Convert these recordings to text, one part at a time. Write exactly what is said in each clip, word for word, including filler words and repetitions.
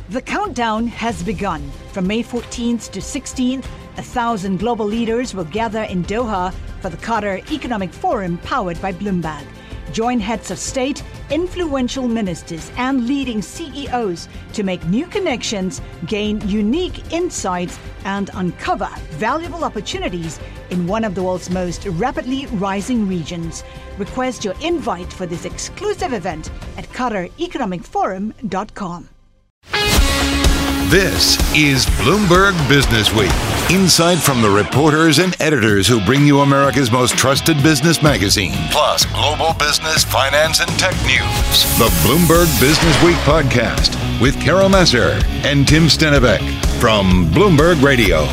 The countdown has begun. From May fourteenth to sixteenth, a thousand global leaders will gather in Doha for the Qatar Economic Forum powered by Bloomberg. Join heads of state, influential ministers, and leading C E Os to make new connections, gain unique insights, and uncover valuable opportunities in one of the world's most rapidly rising regions. Request your invite for this exclusive event at qatar economic forum dot com. This is Bloomberg Business Week. Insight from the reporters and editors who bring you America's most trusted business magazine, plus global business, finance, and tech news. The Bloomberg Business Week podcast with Carol Massar and Tim Stenivek from Bloomberg Radio.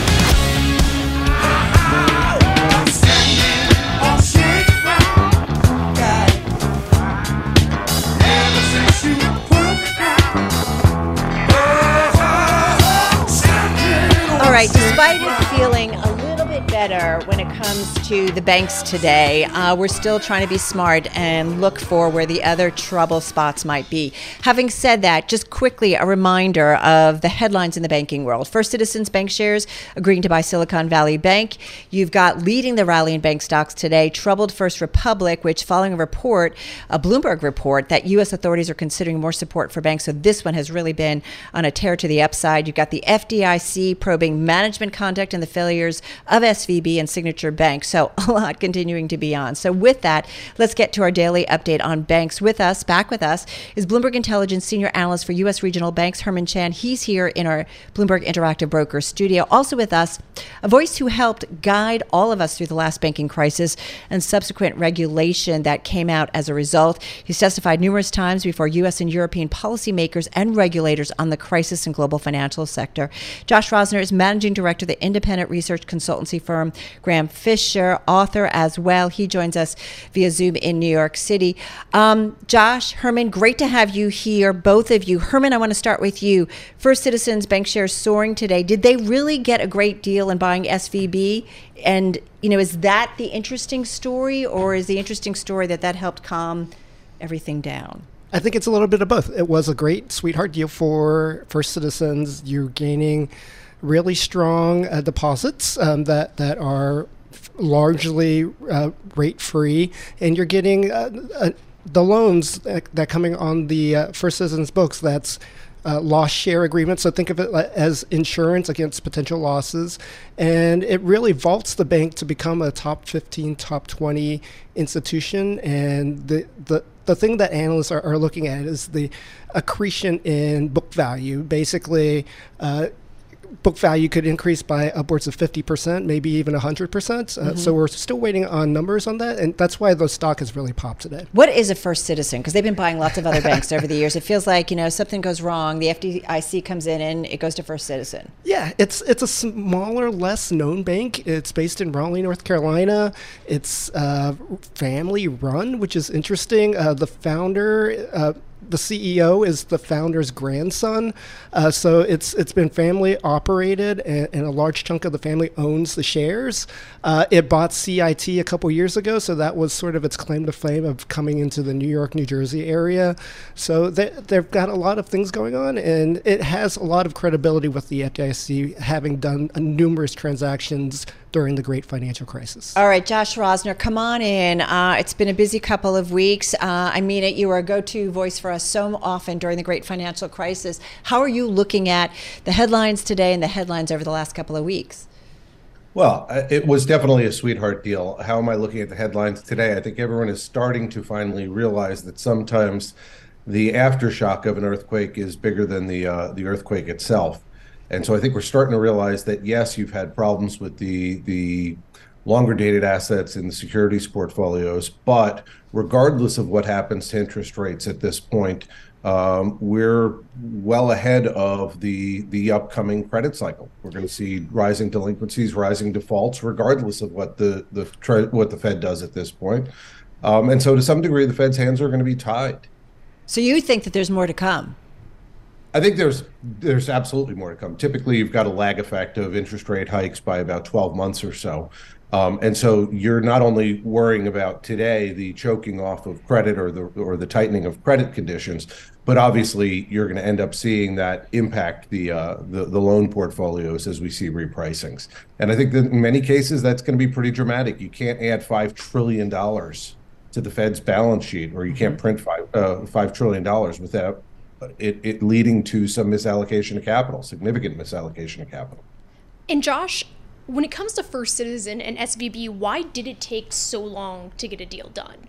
All right, despite it feeling a little bit better when it comes to the banks today, uh, we're still trying to be smart and look for where the other trouble spots might be. Having said that, just quickly a reminder of the headlines in the banking world. First Citizens Bank shares agreeing to buy Silicon Valley Bank. You've got leading the rally in bank stocks today, troubled First Republic, which following a report, a Bloomberg report, that U S authorities are considering more support for banks. So this one has really been on a tear to the upside. You've got the F D I C probing management conduct and the failures of S V B and Signature Bank. So a lot continuing to be on. So with that, let's get to our daily update on banks. With us, back with us, is Bloomberg Intelligence Senior Analyst for U S Regional Banks, Herman Chan. He's here in our Bloomberg Interactive Brokers studio. Also with us, a voice who helped guide all of us through the last banking crisis and subsequent regulation that came out as a result. He's testified numerous times before U S and European policymakers and regulators on the crisis in global financial sector. Josh Rosner is Managing Director of the independent research consultancy firm Graham Fisher, author as well. He joins us via Zoom in New York City. Um, Josh, Herman, great to have you here, both of you. Herman, I want to start with you. First Citizens Bank shares soaring today. Did they really get a great deal in buying S V B? And, you know, is that the interesting story, or is the interesting story that that helped calm everything down? I think it's a little bit of both. It was a great sweetheart deal for First Citizens. You're gaining really strong uh, deposits um, that that are f- largely uh, rate free, and you're getting uh, uh, the loans that, that coming on the uh, First Citizens books. That's uh, loss share agreement. So think of it as insurance against potential losses, and it really vaults the bank to become a top fifteen, top twenty institution. And the the the thing that analysts are, are looking at is the accretion in book value. Basically, uh, book value could increase by upwards of fifty percent, maybe even one hundred percent. Uh, mm-hmm. So we're still waiting on numbers on that, and that's why the stock has really popped today. What is a First Citizen? Because they've been buying lots of other banks over the years. It feels like, you know, something goes wrong, the F D I C comes in and it goes to First Citizen. Yeah, it's it's a smaller, less known bank. It's based in Raleigh, North Carolina. It's uh, family run, which is interesting. Uh, the founder, uh, the C E O is the founder's grandson, uh, so it's it's been family operated, and, and a large chunk of the family owns the shares. Uh, it bought C I T a couple years ago, so that was sort of its claim to fame of coming into the New York, New Jersey area. So they, they've got a lot of things going on, and it has a lot of credibility with the F D I C, having done uh, numerous transactions during the great financial crisis. All right, Josh Rosner, come on in. Uh, it's been a busy couple of weeks. Uh, I mean it, you were a go-to voice for us so often during the great financial crisis. How are you looking at the headlines today and the headlines over the last couple of weeks? Well, it was definitely a sweetheart deal. How am I looking at the headlines today? I think everyone is starting to finally realize that sometimes the aftershock of an earthquake is bigger than the uh, the earthquake itself. And so I think we're starting to realize that, yes, you've had problems with the the longer dated assets in the securities portfolios, but regardless of what happens to interest rates at this point, um, we're well ahead of the the upcoming credit cycle. We're going to see rising delinquencies, rising defaults, regardless of what the the what the Fed does at this point. Um, and so to some degree, the Fed's hands are going to be tied. So you think that there's more to come? I think there's there's absolutely more to come. Typically, you've got a lag effect of interest rate hikes by about twelve months or so. Um, and so you're not only worrying about today the choking off of credit or the or the tightening of credit conditions, But obviously, you're going to end up seeing that impact the, uh, the the loan portfolios as we see repricings. And I think that in many cases, that's going to be pretty dramatic. You can't add five trillion dollars to the Fed's balance sheet, or you can't print five, uh, five trillion dollars without it, it leading to some misallocation of capital, significant misallocation of capital. And Josh, when it comes to First Citizen and S V B, why did it take so long to get a deal done?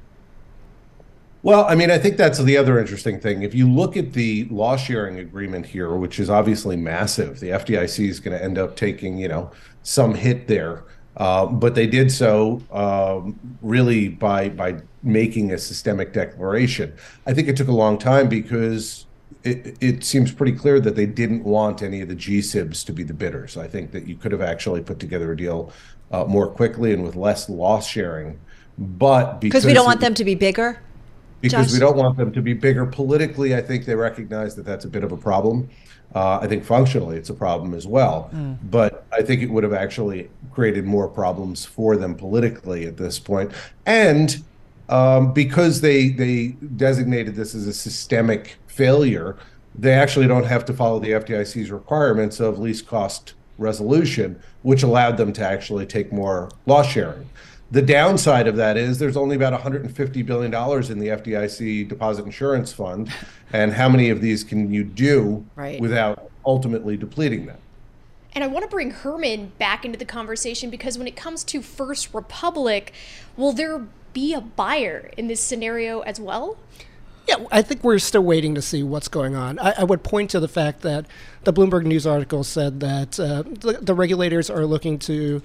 Well, I mean, I think that's the other interesting thing. If you look at the loss sharing agreement here, which is obviously massive, the F D I C is going to end up taking, you know, some hit there. Uh, but they did so um, really by by making a systemic declaration. I think it took a long time because it, it seems pretty clear that they didn't want any of the G SIBs to be the bidders. I think that you could have actually put together a deal uh, more quickly and with less loss sharing. But because we don't want it, them to be bigger? Because Josh? we don't want them to be bigger politically, I think they recognize that that's a bit of a problem. Uh, I think functionally it's a problem as well. Mm. But I think it would have actually created more problems for them politically at this point. And um, because they they designated this as a systemic failure, they actually don't have to follow the F D I C's requirements of least cost resolution, which allowed them to actually take more loss sharing. The downside of that is there's only about one hundred fifty billion dollars in the F D I C Deposit Insurance Fund. And how many of these can you do right. without ultimately depleting them? And I want to bring Herman back into the conversation because when it comes to First Republic, will there be a buyer in this scenario as well? Yeah, I think we're still waiting to see what's going on. I, I would point to the fact that the Bloomberg News article said that uh, the, the regulators are looking to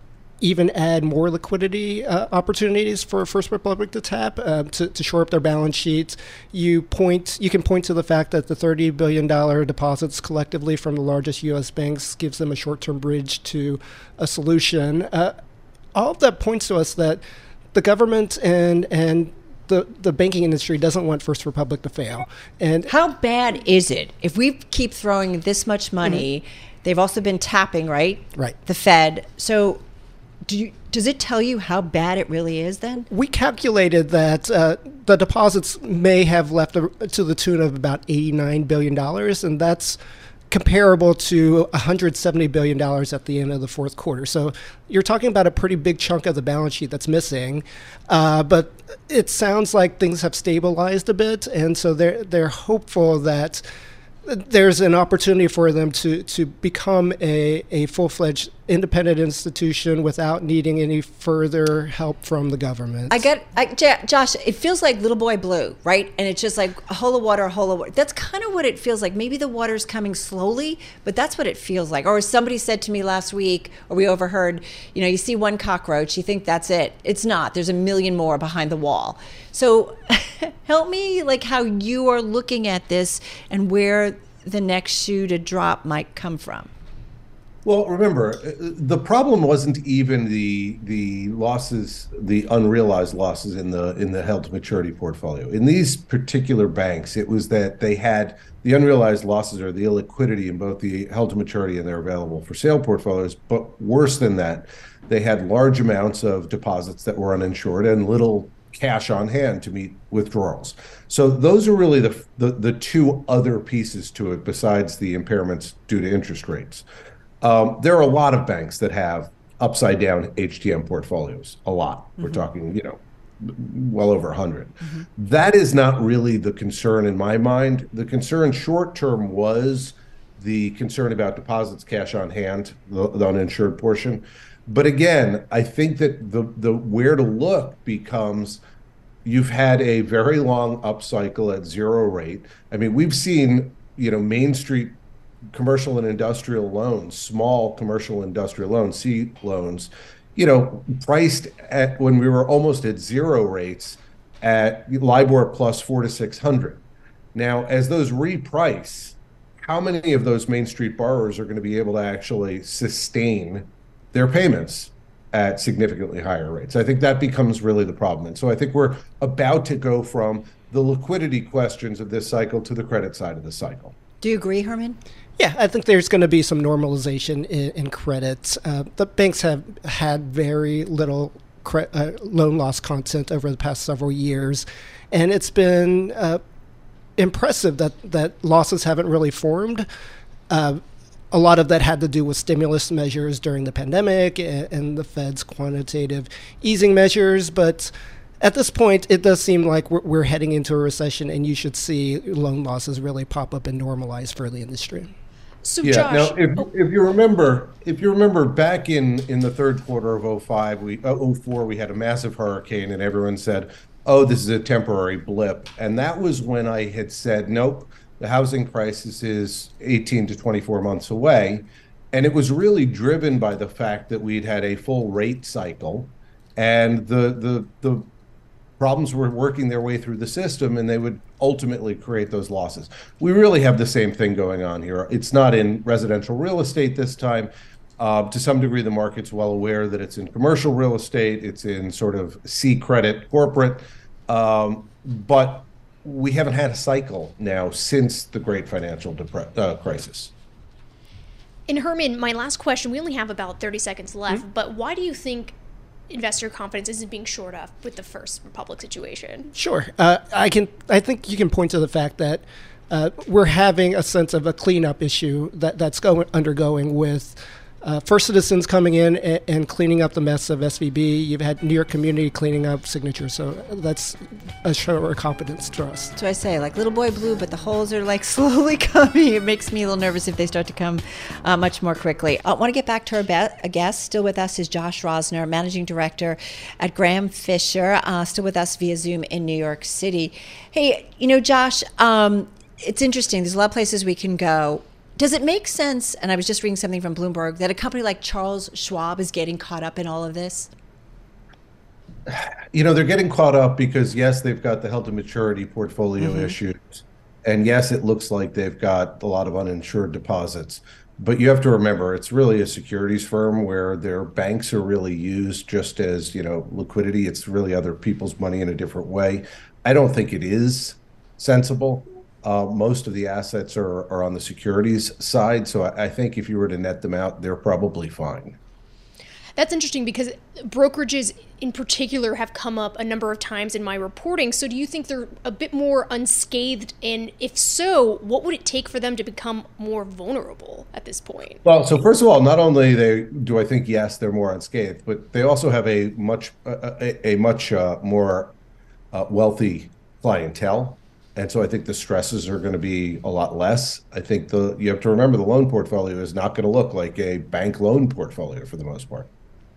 even add more liquidity uh, opportunities for First Republic to tap uh, to, to shore up their balance sheets. You point, you can point to the fact that the thirty billion dollars deposits collectively from the largest U S banks gives them a short-term bridge to a solution. Uh, all of that points to us that the government and and the, the banking industry doesn't want First Republic to fail. And how bad is it if we keep throwing this much money? Mm-hmm. They've also been tapping, right? Right. The Fed. So Do you, does it tell you how bad it really is then? We calculated that uh, the deposits may have left a, to the tune of about eighty-nine billion dollars, and that's comparable to one hundred seventy billion dollars at the end of the fourth quarter. So you're talking about a pretty big chunk of the balance sheet that's missing. Uh, but it sounds like things have stabilized a bit, and so they're, they're hopeful that there's an opportunity for them to, to become a, a full-fledged independent institution without needing any further help from the government. I get, I, J- Josh, it feels like Little Boy Blue, right? And it's just like a hole of water, a hole of water. That's kind of what it feels like. Maybe the water's coming slowly, but that's what it feels like. Or somebody said to me last week, or we overheard, you know, you see one cockroach, you think that's it. It's not. There's a million more behind the wall. So help me, like how you are looking at this and where the next shoe to drop might come from. Well, remember, the problem wasn't even the the losses, the unrealized losses in the in the held to maturity portfolio. In these particular banks, it was that they had the unrealized losses or the illiquidity in both the held to maturity and their available for sale portfolios. But worse than that, they had large amounts of deposits that were uninsured and little cash on hand to meet withdrawals. So those are really the, the the two other pieces to it besides the impairments due to interest rates. Um, there are a lot of banks that have upside down H T M portfolios, a lot. Mm-hmm. We're talking, you know, well over one hundred. Mm-hmm. That is not really the concern in my mind. The concern short term was the concern about deposits, cash on hand, the, the uninsured portion. But again, I think that the the where to look becomes you've had a very long upcycle at zero rate. I mean, we've seen, you know, Main Street commercial and industrial loans, small commercial industrial loans, C loans, you know, priced at when we were almost at zero rates at LIBOR plus four to six hundred. Now, as those reprice, how many of those Main Street borrowers are going to be able to actually sustain their payments at significantly higher rates? I think that becomes really the problem. And so I think we're about to go from the liquidity questions of this cycle to the credit side of the cycle. Do you agree, Herman? Yeah, I think there's going to be some normalization in, in credits. Uh, the banks have had very little cre- uh, loan loss content over the past several years, and it's been uh, impressive that, that losses haven't really formed. Uh, a lot of that had to do with stimulus measures during the pandemic and, and the Fed's quantitative easing measures. But at this point, it does seem like we're, we're heading into a recession, and you should see loan losses really pop up and normalize for the industry. So yeah, Josh, now if, oh. if you remember, if you remember back in, in the third quarter of oh five, we uh, oh four, we had a massive hurricane, and everyone said, "Oh, this is a temporary blip," and that was when I had said, "Nope, the housing crisis is eighteen to twenty-four months away," and it was really driven by the fact that we'd had a full rate cycle, and the the the problems were working their way through the system, and they would ultimately create those losses. We really have the same thing going on here. It's not in residential real estate this time. Uh, to some degree, the market's well aware that it's in commercial real estate. It's in sort of C credit corporate. Um, but we haven't had a cycle now since the great financial depre- uh, crisis. And Herman, my last question, we only have about thirty seconds left, mm-hmm. but why do you think investor confidence isn't being shored up with the First Republic situation? Sure. Uh, I can. I think you can point to the fact that uh, we're having a sense of a cleanup issue that, that's going undergoing with uh, First Citizens coming in and, and cleaning up the mess of S V B. You've had New York Community cleaning up Signature, so that's a show of competence to us. So I say, like Little Boy Blue, but the holes are like slowly coming. It makes me a little nervous if they start to come uh, much more quickly. I want to get back to our be- a guest. Still with us is Josh Rosner, Managing Director at Graham Fisher, uh, still with us via Zoom in New York City. Hey, you know, Josh, um, it's interesting. There's a lot of places we can go. Does it make sense, and I was just reading something from Bloomberg, that a company like Charles Schwab is getting caught up in all of this? You know, they're getting caught up because, yes, they've got the held to maturity portfolio mm-hmm. issues. And yes, it looks like they've got a lot of uninsured deposits. But you have to remember, it's really a securities firm where their banks are really used just as, you know, liquidity. It's really other people's money in a different way. I don't think it is sensible. Uh, most of the assets are, are on the securities side. So I, I think if you were to net them out, they're probably fine. That's interesting because brokerages in particular have come up a number of times in my reporting. So do you think they're a bit more unscathed? And if so, what would it take for them to become more vulnerable at this point? Well, so first of all, not only they do I think, yes, they're more unscathed, but they also have a much a, a much uh, more uh, wealthy clientele. And so I think the stresses are going to be a lot less. I think the you have to remember the loan portfolio is not going to look like a bank loan portfolio for the most part.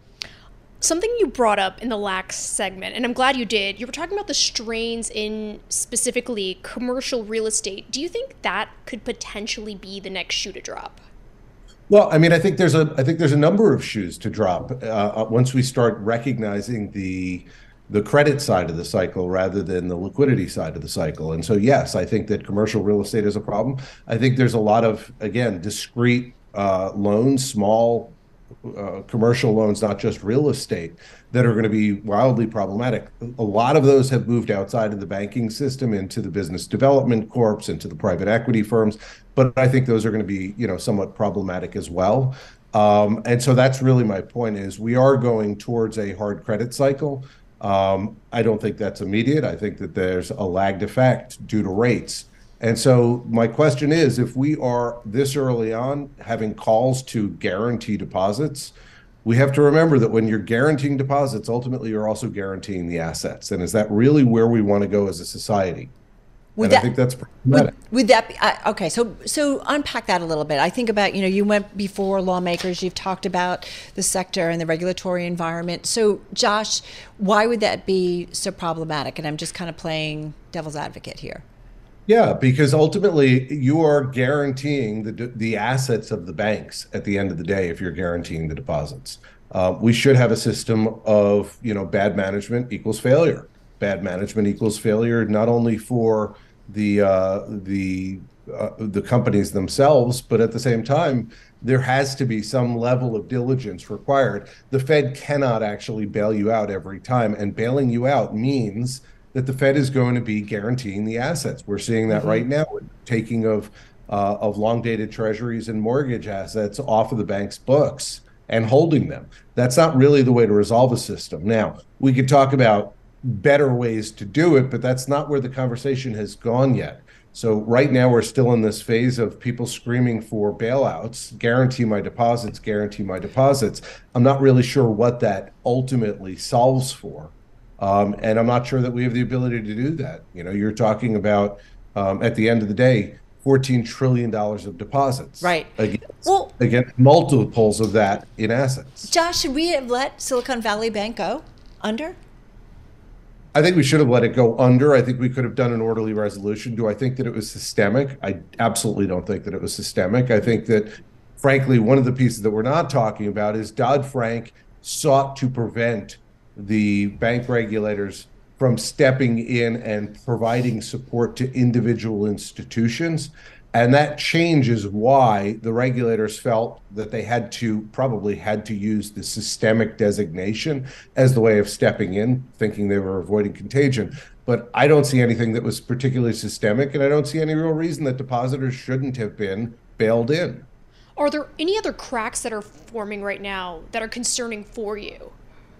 Something you brought up in the lax segment, and I'm glad you did, you were talking about the strains in specifically commercial real estate. Do you think that could potentially be the next shoe to drop? Well, I mean, I think there's a I think there's a number of shoes to drop uh, once we start recognizing the the credit side of the cycle rather than the liquidity side of the cycle. And so, yes, I think that commercial real estate is a problem. I think there's a lot of, again, discrete uh, loans, small uh, commercial loans, not just real estate, that are going to be wildly problematic. A lot of those have moved outside of the banking system into the business development corps, into the private equity firms. But I think those are going to be, you know, somewhat problematic as well. Um, and so that's really my point is we are going towards a hard credit cycle. Um, I don't think that's immediate. I think that there's a lagged effect due to rates. And so my question is, if we are this early on having calls to guarantee deposits, we have to remember that when you're guaranteeing deposits, ultimately you're also guaranteeing the assets. And is that really where we want to go as a society? Would and that, I think that's problematic. Would, would that be, uh, okay, so so unpack that a little bit. I think about, you know, you went before lawmakers, you've talked about the sector and the regulatory environment. So Josh, why would that be so problematic? And I'm just kind of playing devil's advocate here. Yeah, because ultimately you are guaranteeing the the assets of the banks at the end of the day if you're guaranteeing the deposits. Uh, we should have a system of, you know, bad management equals failure. Bad management equals failure, not only for the uh, the uh, the companies themselves, but at the same time, there has to be some level of diligence required. The Fed cannot actually bail you out every time, and bailing you out means that the Fed is going to be guaranteeing the assets. We're seeing that mm-hmm. right now with taking of uh, of long-dated treasuries and mortgage assets off of the bank's books and holding them. That's not really the way to resolve a system. Now, we could talk about better ways to do it, but that's not where the conversation has gone yet. So right now we're still in this phase of people screaming for bailouts, guarantee my deposits, guarantee my deposits. I'm not really sure what that ultimately solves for. Um, and I'm not sure that we have the ability to do that. You know, you're talking about, um, at the end of the day, fourteen trillion dollars of deposits. Right. Against, well, against multiples of that in assets. Josh, should we have let Silicon Valley Bank go under? I think we should have let it go under. I think we could have done an orderly resolution. Do I think that it was systemic? I absolutely don't think that it was systemic. I think that, frankly, one of the pieces that we're not talking about is Dodd-Frank sought to prevent the bank regulators from stepping in and providing support to individual institutions. And that change is why the regulators felt that they had to, probably had to use the systemic designation as the way of stepping in, thinking they were avoiding contagion. But I don't see anything that was particularly systemic, and I don't see any real reason that depositors shouldn't have been bailed in. Are there any other cracks that are forming right now that are concerning for you?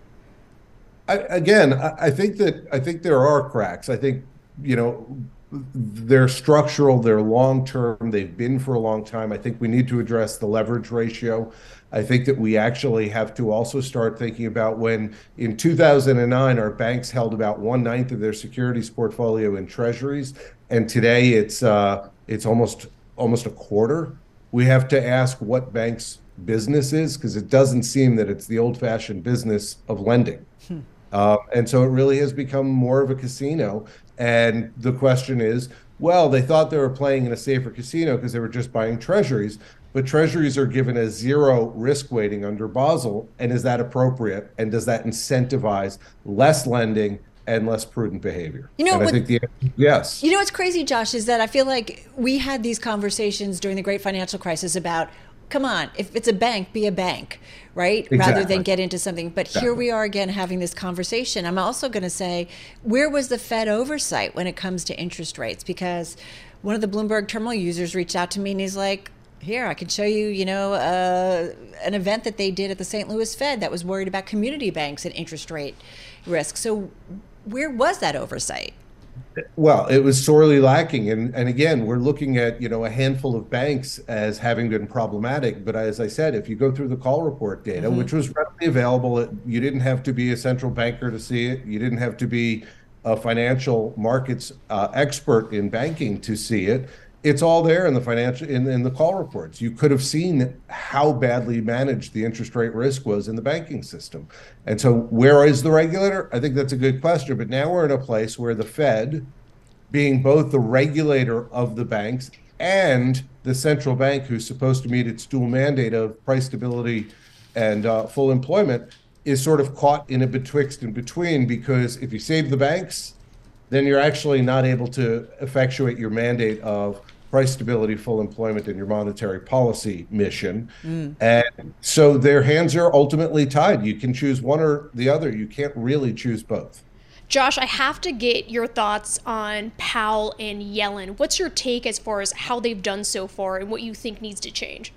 I, again, I, I think that I think there are cracks. I think, you know, they're structural, they're long-term, they've been for a long time. I think we need to address the leverage ratio. I think that we actually have to also start thinking about when in two thousand nine, our banks held about one ninth of their securities portfolio in treasuries. And today it's uh, it's almost almost a quarter. We have to ask what banks' business is, because it doesn't seem that it's the old-fashioned business of lending. Hmm. Uh, and so it really has become more of a casino. And the question is, well, they thought they were playing in a safer casino because they were just buying treasuries, but treasuries are given a zero risk weighting under Basel. And is that appropriate? And does that incentivize less lending and less prudent behavior? You know, and I what, think the yes. You know what's crazy, Josh, is that I feel like we had these conversations during the great financial crisis about, come on, if it's a bank, be a bank, right? Exactly. Rather than get into something. But exactly. Here we are again having this conversation. I'm also going to say, where was the Fed oversight when it comes to interest rates? Because one of the Bloomberg terminal users reached out to me and he's like, here, I can show you, you know, uh, an event that they did at the Saint Louis Fed that was worried about community banks and interest rate risk. So where was that oversight? Well, it was sorely lacking. And, and again, we're looking at, you know, a handful of banks as having been problematic. But as I said, if you go through the call report data, mm-hmm. which was readily available, you didn't have to be a central banker to see it. You didn't have to be a financial markets uh, expert in banking to see it. It's all there in the financial in, in the call reports. You could have seen how badly managed the interest rate risk was in the banking system. And so where is the regulator? I think that's a good question. But now we're in a place where the Fed, being both the regulator of the banks and the central bank who's supposed to meet its dual mandate of price stability and uh, full employment, is sort of caught in a betwixt and between, because if you save the banks, then you're actually not able to effectuate your mandate of price stability, full employment, and your monetary policy mission. Mm. And so their hands are ultimately tied. You can choose one or the other. You can't really choose both. Josh, I have to get your thoughts on Powell and Yellen. What's your take as far as how they've done so far and what you think needs to change?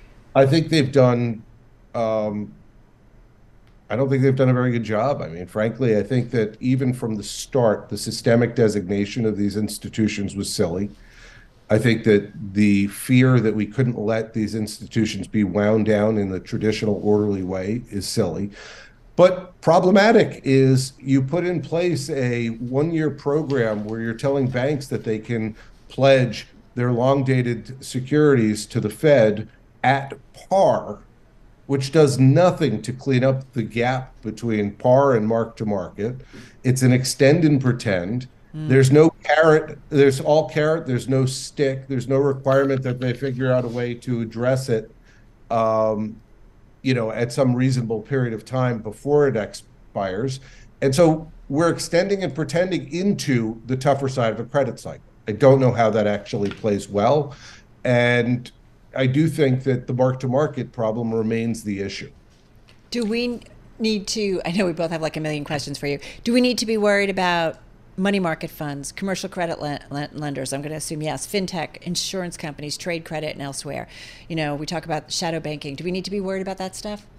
I think they've done, um, I don't think they've done a very good job. I mean, frankly, I think that even from the start, the systemic designation of these institutions was silly. I think that the fear that we couldn't let these institutions be wound down in the traditional orderly way is silly. But problematic is you put in place a one-year program where you're telling banks that they can pledge their long-dated securities to the Fed at par, which does nothing to clean up the gap between par and mark-to-market. It's an extend and pretend. Mm. There's no carrot. There's all carrot. There's no stick. There's no requirement that they figure out a way to address it, um, you know, at some reasonable period of time before it expires. And so we're extending and pretending into the tougher side of a credit cycle. I don't know how that actually plays well. And I do think that the mark-to-market problem remains the issue. Do we need to, I know we both have like a million questions for you. Do we need to be worried about money market funds, commercial credit lenders? I'm going to assume yes. Fintech, insurance companies, trade credit, and elsewhere. You know, we talk about shadow banking. Do we need to be worried about that stuff?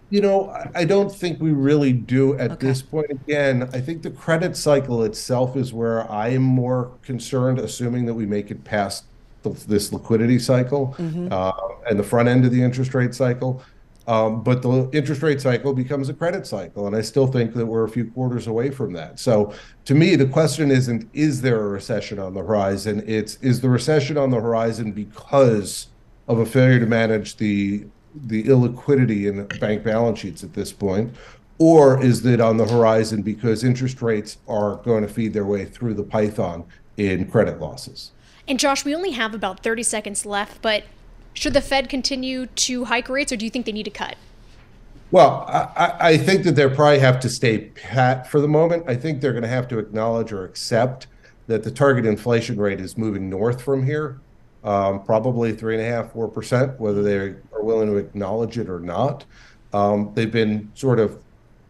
You know, I don't think we really do at Okay. this point. Again, I think the credit cycle itself is where I am more concerned, assuming that we make it past the, this liquidity cycle Mm-hmm. uh, and the front end of the interest rate cycle. Um, but the interest rate cycle becomes a credit cycle. And I still think that we're a few quarters away from that. So to me, the question isn't, is there a recession on the horizon? It's, is the recession on the horizon because of a failure to manage the the illiquidity in bank balance sheets at this point, or is that on the horizon because interest rates are going to feed their way through the python in credit losses? And Josh, we only have about thirty seconds left, but should the Fed continue to hike rates, or do you think they need to cut? Well, I, I think that they probably have to stay pat for the moment. I think they're going to have to acknowledge or accept that the target inflation rate is moving north from here. Um, probably three and a half, four percent, whether they are willing to acknowledge it or not. Um, they've been sort of,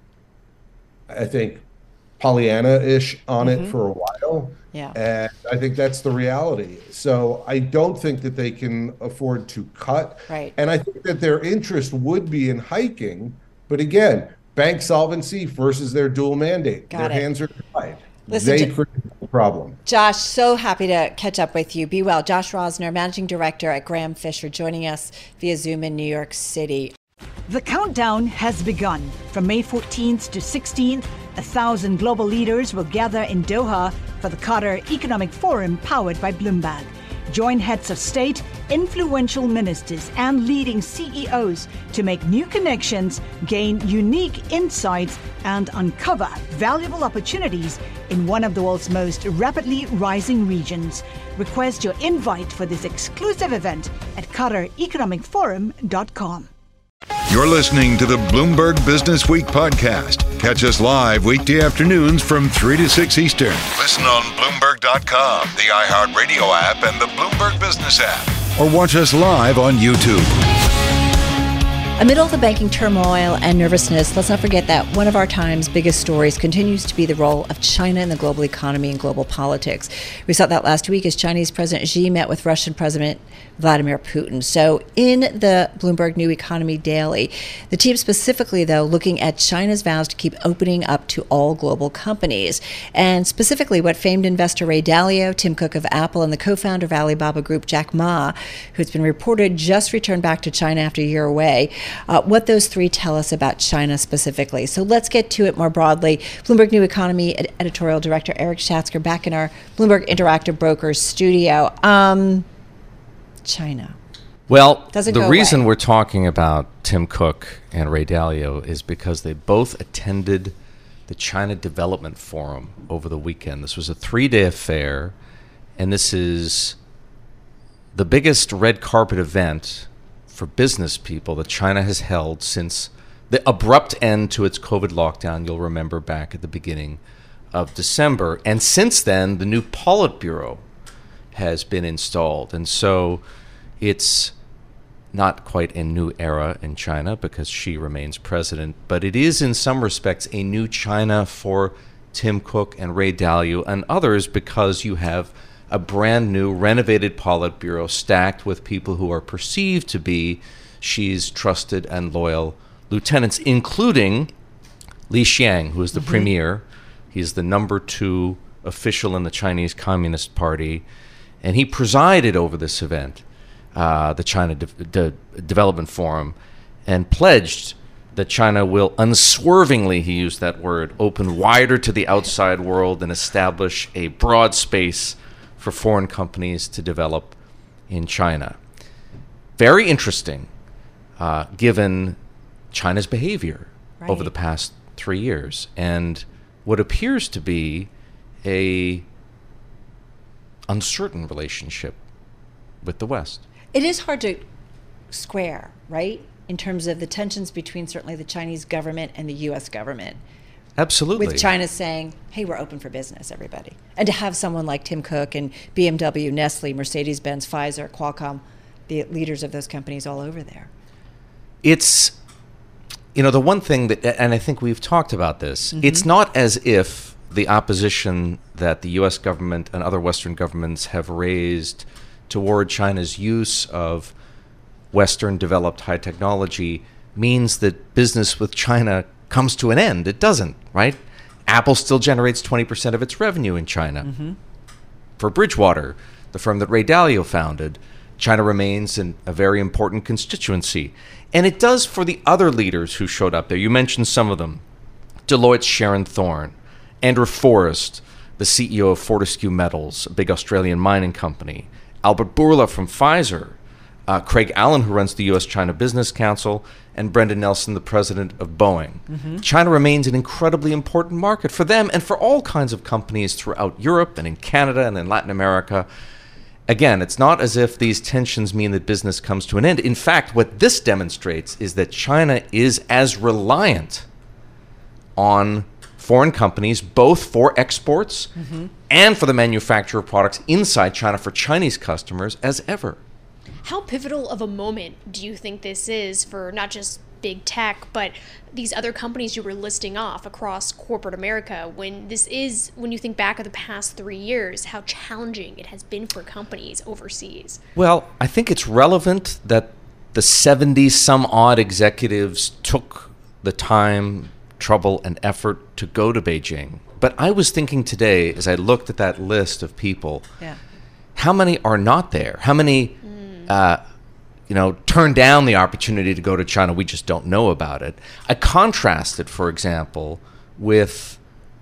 I think, Pollyanna-ish on Mm-hmm. it for a while. Yeah. And I think that's the reality. So I don't think that they can afford to cut. Right. And I think that their interest would be in hiking. But again, bank solvency versus their dual mandate. Got their it. hands are tied. Listen They to- create the problem. Josh, so happy to catch up with you. Be well. Josh Rosner, Managing Director at Graham Fisher, joining us via Zoom in New York City. The countdown has begun. From May fourteenth to sixteenth, a thousand global leaders will gather in Doha for the Qatar Economic Forum powered by Bloomberg. Join heads of state, influential ministers, and leading C E Os to make new connections, gain unique insights, and uncover valuable opportunities in one of the world's most rapidly rising regions. Request your invite for this exclusive event at qatar economic forum dot com. You're listening to the Bloomberg Business Week podcast. Catch us live weekday afternoons from three to six Eastern. Listen on Bloomberg dot com, the iHeartRadio app, and the Bloomberg Business app. Or watch us live on YouTube. Amid all the banking turmoil and nervousness, let's not forget that one of our time's biggest stories continues to be the role of China in the global economy and global politics. We saw that last week as Chinese President Xi met with Russian President Vladimir Putin. So in the Bloomberg New Economy Daily, the team specifically, though, looking at China's vows to keep opening up to all global companies. And specifically what famed investor Ray Dalio, Tim Cook of Apple, and the co-founder of Alibaba Group, Jack Ma, who's been reported just returned back to China after a year away, Uh, what those three tell us about China specifically. So let's get to it more broadly. Bloomberg New Economy ed- editorial director Eric Schatzker back in our Bloomberg Interactive Brokers studio. Um, China. Well, Doesn't the go reason away. we're talking about Tim Cook and Ray Dalio is because they both attended the China Development Forum over the weekend. This was a three-day affair, and this is the biggest red carpet event for business people that China has held since the abrupt end to its COVID lockdown, you'll remember, back at the beginning of December. And since then, the new Politburo has been installed. And so it's not quite a new era in China because Xi remains president, but it is in some respects a new China for Tim Cook and Ray Dalio and others, because you have a brand new renovated Politburo stacked with people who are perceived to be Xi's trusted and loyal lieutenants, including Li Xiang, who is the mm-hmm. premier. He's the number two official in the Chinese Communist Party, and he presided over this event, uh, the China De- De- Development Forum, and pledged that China will unswervingly, he used that word, open wider to the outside world and establish a broad space for foreign companies to develop in China. Very interesting, uh, given China's behavior right. over the past three years and what appears to be a uncertain relationship with the West. It is hard to square, right, in terms of the tensions between certainly the Chinese government and the U S government. Absolutely. With China saying, hey, we're open for business, everybody. And to have someone like Tim Cook and B M W, Nestle, Mercedes-Benz, Pfizer, Qualcomm, the leaders of those companies all over there. It's, you know, the one thing that, and I think we've talked about this, mm-hmm. it's not as if the opposition that the U S government and other Western governments have raised toward China's use of Western developed high technology means that business with China comes to an end. It doesn't, right? Apple still generates twenty percent of its revenue in China. Mm-hmm. For Bridgewater, the firm that Ray Dalio founded, China remains an, a very important constituency. And it does for the other leaders who showed up there. You mentioned some of them. Deloitte's Sharon Thorne, Andrew Forrest, the C E O of Fortescue Metals, a big Australian mining company, Albert Bourla from Pfizer, uh, Craig Allen, who runs the U S China Business Council, and Brendan Nelson, the president of Boeing. Mm-hmm. China remains an incredibly important market for them and for all kinds of companies throughout Europe and in Canada and in Latin America. Again, it's not as if these tensions mean that business comes to an end. In fact, what this demonstrates is that China is as reliant on foreign companies, both for exports mm-hmm. and for the manufacture of products inside China for Chinese customers, as ever. How pivotal of a moment do you think this is for not just big tech, but these other companies you were listing off across corporate America, when this is, when you think back of the past three years, how challenging it has been for companies overseas? Well, I think it's relevant that the seventy some odd executives took the time, trouble, and effort to go to Beijing. But I was thinking today, as I looked at that list of people, yeah. how many are not there? How many mm. uh, you know, turn down the opportunity to go to China? We just don't know about it. I contrasted, for example, with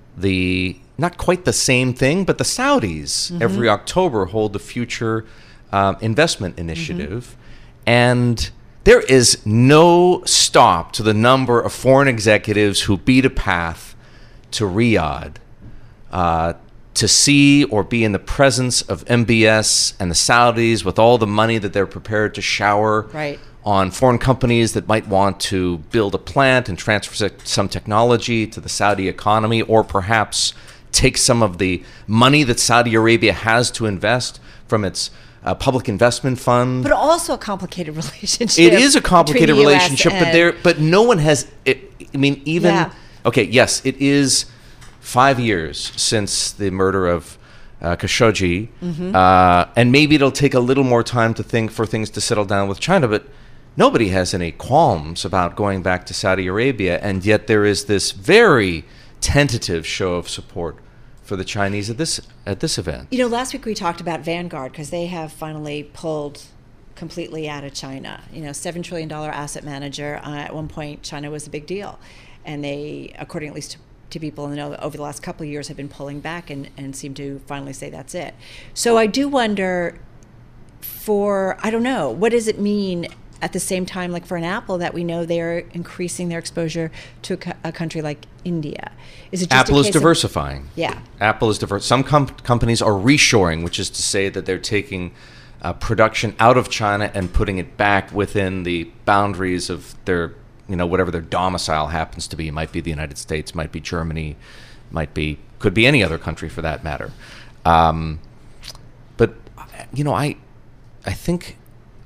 the, not quite the same thing, but the Saudis mm-hmm. every October hold the Future um, Investment Initiative. Mm-hmm. And there is no stop to the number of foreign executives who beat a path to Riyadh uh, to see or be in the presence of M B S and the Saudis with all the money that they're prepared to shower right. on foreign companies that might want to build a plant and transfer some technology to the Saudi economy, or perhaps take some of the money that Saudi Arabia has to invest from its uh, public investment fund. But also a complicated relationship. It is a complicated relationship, and but there, but no one has. It, I mean, even yeah. okay, yes, it is. Five years since the murder of uh, Khashoggi, mm-hmm. uh, and maybe it'll take a little more time to think for things to settle down with China, but nobody has any qualms about going back to Saudi Arabia, and yet there is this very tentative show of support for the Chinese at this at this event. You know, last week we talked about Vanguard, because they have finally pulled completely out of China. You know, seven trillion dollars asset manager. Uh, at one point, China was a big deal, and they, according at least to to people in the know, over the last couple of years have been pulling back and, and seem to finally say that's it. So I do wonder for, I don't know, what does it mean at the same time, like for an Apple, that we know they're increasing their exposure to a, co- a country like India? Is it just Apple a is case diversifying. Of, yeah. Apple is diverse. Some com- companies are reshoring, which is to say that they're taking uh, production out of China and putting it back within the boundaries of their, you know, whatever their domicile happens to be. It might be the United States, might be Germany, might be, could be any other country for that matter. Um, but, you know, I, I think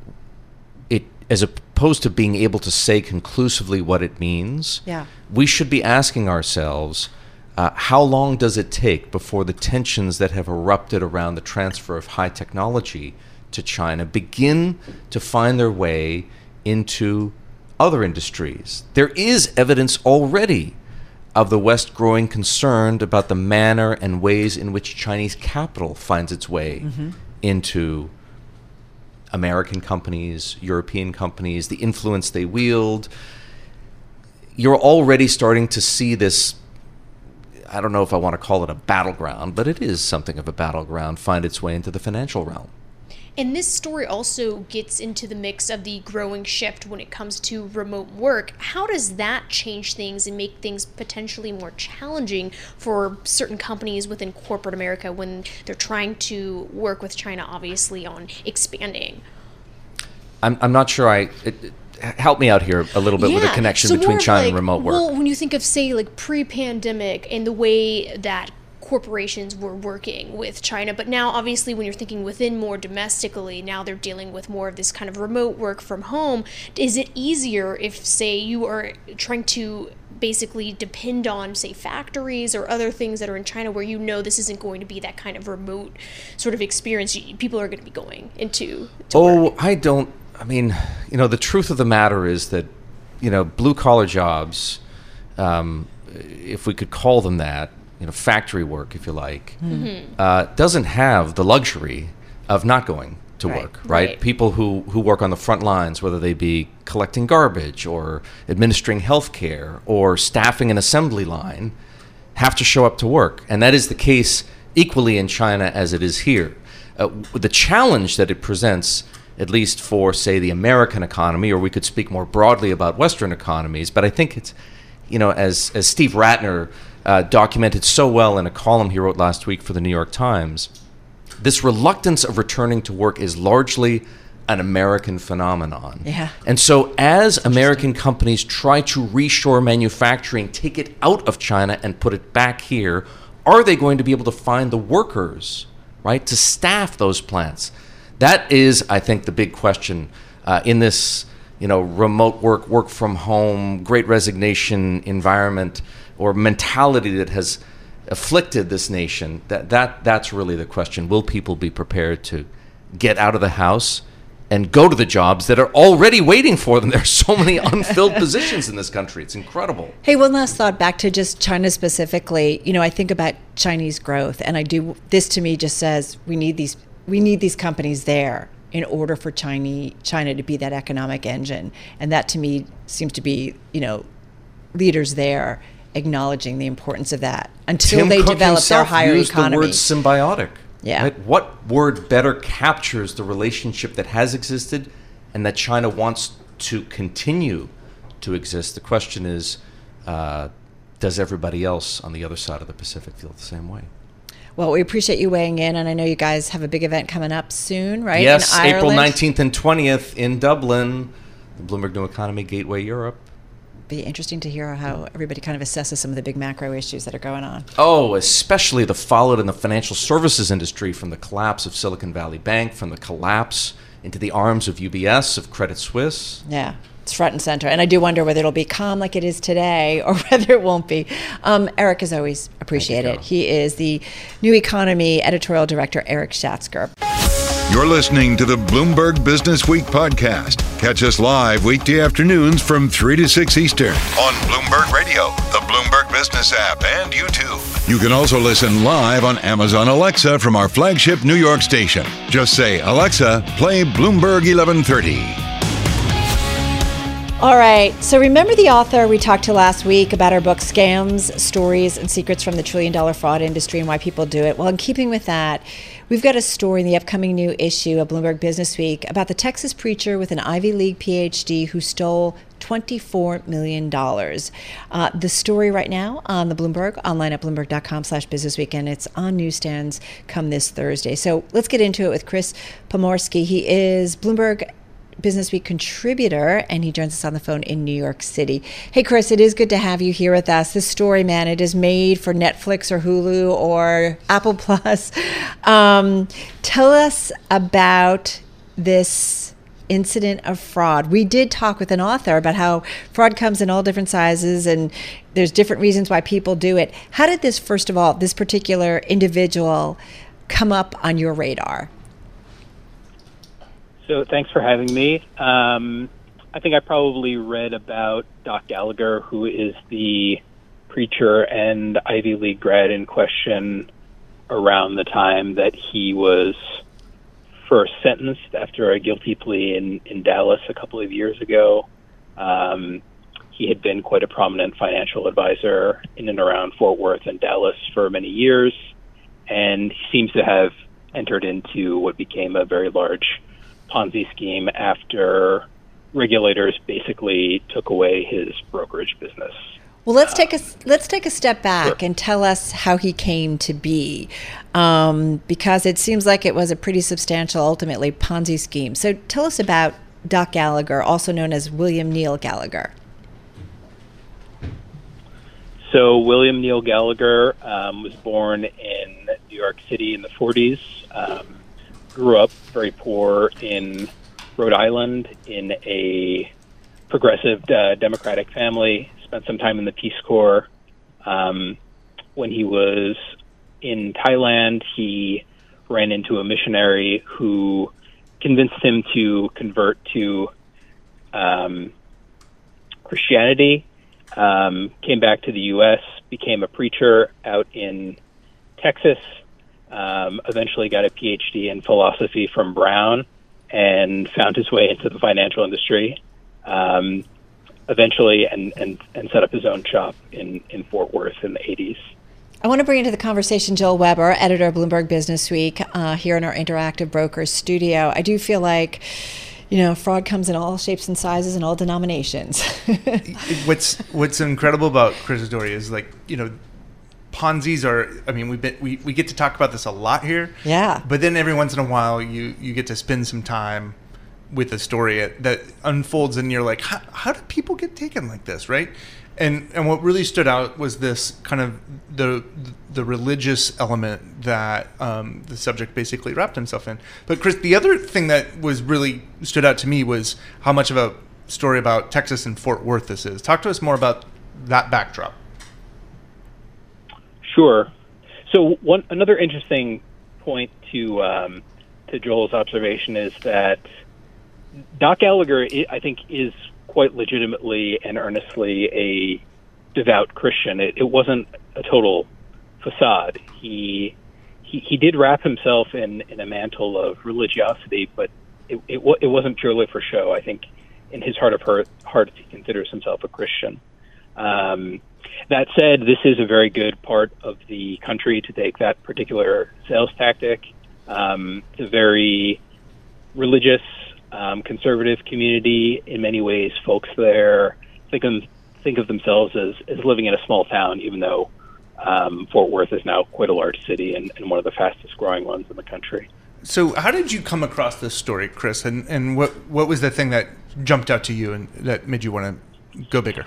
it, as opposed to being able to say conclusively what it means, yeah. we should be asking ourselves, uh, how long does it take before the tensions that have erupted around the transfer of high technology to China begin to find their way into other industries? There is evidence already of the West growing concerned about the manner and ways in which Chinese capital finds its way mm-hmm. into American companies, European companies, the influence they wield. You're already starting to see this, I don't know if I want to call it a battleground, but it is something of a battleground, find its way into the financial realm. And this story also gets into the mix of the growing shift when it comes to remote work. How does that change things and make things potentially more challenging for certain companies within corporate America when they're trying to work with China, obviously, on expanding? I'm I'm not sure I... It, it, help me out here a little bit yeah. with the connection so between China like, and remote work. Well, when you think of, say, like pre-pandemic and the way that corporations were working with China, but now obviously when you're thinking within more domestically, now they're dealing with more of this kind of remote work from home. Is it easier if, say, you are trying to basically depend on, say, factories or other things that are in China where you know this isn't going to be that kind of remote sort of experience people are going to be going into? To oh, work? I don't, I mean, you know, the truth of the matter is that you know, blue collar jobs, um, if we could call them that, you know, factory work, if you like, mm-hmm. uh, doesn't have the luxury of not going to right. work, right? right? People who, who work on the front lines, whether they be collecting garbage or administering healthcare or staffing an assembly line, have to show up to work. And that is the case equally in China as it is here. Uh, the challenge that it presents, at least for, say, the American economy, or we could speak more broadly about Western economies, but I think it's, you know, as, as Steve Ratner uh, documented so well in a column he wrote last week for the New York Times, this reluctance of returning to work is largely an American phenomenon. Yeah. And so as American companies try to reshore manufacturing, take it out of China and put it back here, are they going to be able to find the workers, right, to staff those plants? That is, I think, the big question uh, in this, you know, remote work, work from home, great resignation environment or mentality that has afflicted this nation. That that that's really the question. Will people be prepared to get out of the house and go to the jobs that are already waiting for them? There are so many unfilled positions in this country. It's incredible. Hey, one last thought back to just China specifically. You know, I think about Chinese growth, and I do, this to me just says we need these we need these companies there in order for China China to be that economic engine. And that to me seems to be, you know, leaders there acknowledging the importance of that until Tim they Cook develop their higher used economy. The word symbiotic. Yeah. Right? What word better captures the relationship that has existed and that China wants to continue to exist? The question is, uh, does everybody else on the other side of the Pacific feel the same way? Well, we appreciate you weighing in, and I know you guys have a big event coming up soon, right? Yes, in April Ireland. nineteenth and twentieth in Dublin, the Bloomberg New Economy Gateway Europe. Be interesting to hear how everybody kind of assesses some of the big macro issues that are going on. Oh, especially the fallout in the financial services industry from the collapse of Silicon Valley Bank, from the collapse into the arms of U B S, of Credit Suisse. Yeah, it's front and center. And I do wonder whether it'll be calm like it is today or whether it won't be. Um, Eric, as always, appreciate it. He is the New Economy editorial director, Eric Schatzker. You're listening to the Bloomberg Business Week podcast. Catch us live weekday afternoons from three to six Eastern on Bloomberg Radio, the Bloomberg Business app, and YouTube. You can also listen live on Amazon Alexa from our flagship New York station. Just say, Alexa, play Bloomberg eleven thirty. All right. So remember the author we talked to last week about our book, Scams, Stories, and Secrets from the Trillion Dollar Fraud Industry and Why People Do It? Well, in keeping with that, we've got a story in the upcoming new issue of Bloomberg Business Week about the Texas preacher with an Ivy League P H D who stole twenty-four million dollars. Uh, the story right now on the Bloomberg, online at bloomberg.com slash business week, and it's on newsstands come this Thursday. So let's get into it with Chris Pomorsky. He is Bloomberg Business Week contributor, and he joins us on the phone in New York City. Hey, Chris, it is good to have you here with us. This story, man, it is made for Netflix or Hulu or Apple Plus. Um, tell us about this incident of fraud. We did talk with an author about how fraud comes in all different sizes and there's different reasons why people do it. How did this, first of all, this particular individual come up on your radar? So thanks for having me. Um, I think I probably read about Doc Gallagher, who is the preacher and Ivy League grad in question, around the time that he was first sentenced after a guilty plea in, in Dallas a couple of years ago. Um, he had been quite a prominent financial advisor in and around Fort Worth and Dallas for many years, and he seems to have entered into what became a very large Ponzi scheme after regulators basically took away his brokerage business. Well, let's take a let's take a step back sure. and tell us how he came to be, um, because it seems like it was a pretty substantial, ultimately, Ponzi scheme. So tell us about Doc Gallagher, also known as William Neal Gallagher. So William Neal Gallagher um, was born in New York City in the forties. Um, grew up very poor in Rhode Island in a progressive uh, Democratic family, spent some time in the Peace Corps. Um, when he was in Thailand, he ran into a missionary who convinced him to convert to um, Christianity, um, came back to the U S, became a preacher out in Texas, um, eventually got a P H D in philosophy from Brown, and found his way into the financial industry, um, eventually, and, and, and set up his own shop in, in Fort Worth in the eighties. I want to bring into the conversation Joel Weber, editor of Bloomberg Business Week, uh, here in our Interactive Brokers studio. I do feel like, you know, fraud comes in all shapes and sizes and all denominations. what's what's incredible about Chris's story is, like, you know, Ponzi's are, I mean, we've been, we, we get to talk about this a lot here. Yeah. But then every once in a while, you, you get to spend some time with a story that unfolds, and you're like, how, how do people get taken like this, right? And and what really stood out was this kind of the the religious element that um, the subject basically wrapped himself in. But Chris, the other thing that was really stood out to me was how much of a story about Texas and Fort Worth this is. Talk to us more about that backdrop. Sure. So one another interesting point to um, to Joel's observation is that Doc Gallagher, I think, is quite legitimately and earnestly a devout Christian. It, it wasn't a total facade. He he, he did wrap himself in, in a mantle of religiosity, but it, it it wasn't purely for show. I think in his heart of hearts, he considers himself a Christian. Um, that said, this is a very good part of the country to take that particular sales tactic. Um, it's a very religious, Um, conservative community. In many ways, folks there think of, think of themselves as, as living in a small town, even though um, Fort Worth is now quite a large city and, and one of the fastest growing ones in the country. So how did you come across this story, Chris? And, and what, what was the thing that jumped out to you and that made you want to go bigger?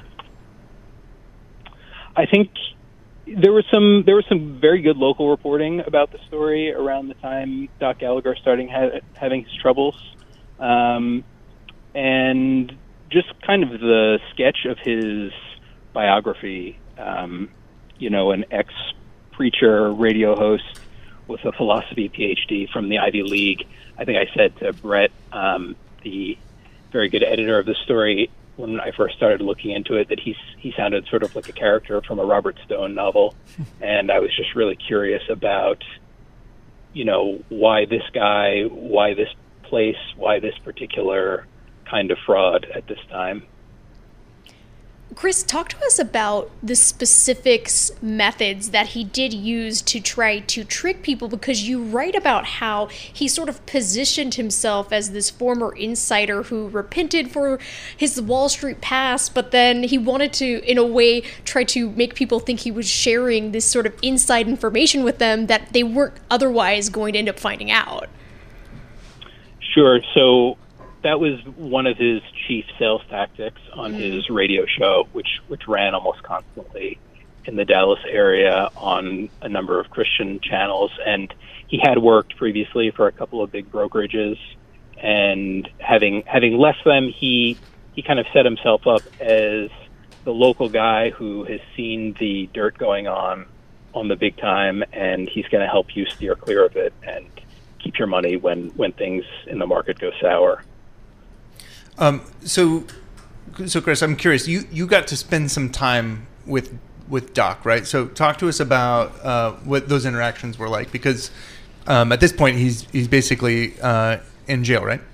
I think there was some there was some very good local reporting about the story around the time Doc Gallagher starting ha- having his troubles. Um, and just kind of the sketch of his biography, um, you know, an ex-preacher, radio host with a philosophy P H D from the Ivy League. I think I said to Brett, um, the very good editor of the story, when I first started looking into it, that he's, he sounded sort of like a character from a Robert Stone novel. And I was just really curious about, you know, why this guy, why this place, why this particular kind of fraud at this time. Chris, talk to us about the specifics methods that he did use to try to trick people, because you write about how he sort of positioned himself as this former insider who repented for his Wall Street past, but then he wanted to, in a way, try to make people think he was sharing this sort of inside information with them that they weren't otherwise going to end up finding out. Sure. So that was one of his chief sales tactics on mm. his radio show, which which ran almost constantly in the Dallas area on a number of Christian channels. And he had worked previously for a couple of big brokerages, and having having left them, he he kind of set himself up as the local guy who has seen the dirt going on on the big time, and he's going to help you steer clear of it and keep your money when, when things in the market go sour. Um, so, so Chris, I'm curious. You, you got to spend some time with with Doc, right? So, talk to us about uh, what those interactions were like, because um, at this point he's he's basically uh, in jail, right?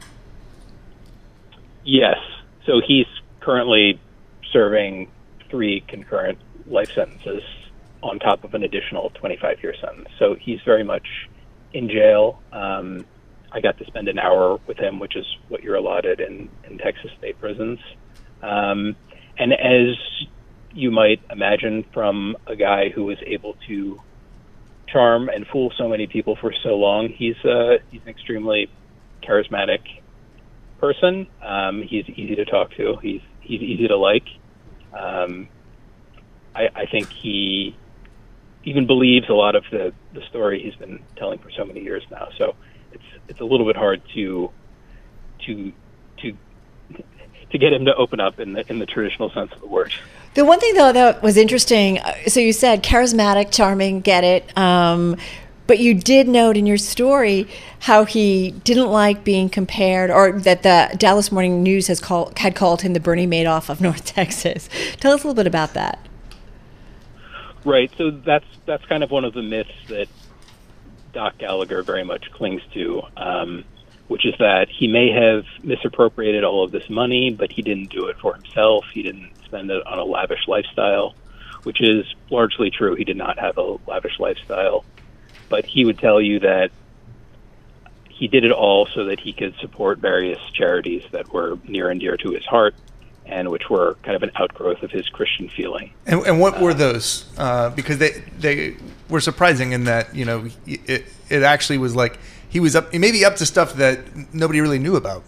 Yes. So he's currently serving three concurrent life sentences on top of an additional twenty-five year sentence. So he's very much in jail. Um, I got to spend an hour with him, which is what you're allotted in, in Texas state prisons. Um, and as you might imagine from a guy who was able to charm and fool so many people for so long, he's, uh, he's an extremely charismatic person. Um, he's easy to talk to. He's, he's easy to like. Um, I, I think he even believes a lot of the, the story he's been telling for so many years now. So it's it's a little bit hard to to to to get him to open up in the in the traditional sense of the word. The one thing though that was interesting, so you said charismatic, charming, get it. Um, But you did note in your story how he didn't like being compared, or that the Dallas Morning News has called had called him the Bernie Madoff of North Texas. Tell us a little bit about that. Right. So that's that's kind of one of the myths that Doc Gallagher very much clings to, um, which is that he may have misappropriated all of this money, but he didn't do it for himself. He didn't spend it on a lavish lifestyle, which is largely true. He did not have a lavish lifestyle. But he would tell you that he did it all so that he could support various charities that were near and dear to his heart, and which were kind of an outgrowth of his Christian feeling. And, and what were those? Uh, because they they were surprising in that, you know, it it actually was like he was up, maybe up to stuff that nobody really knew about.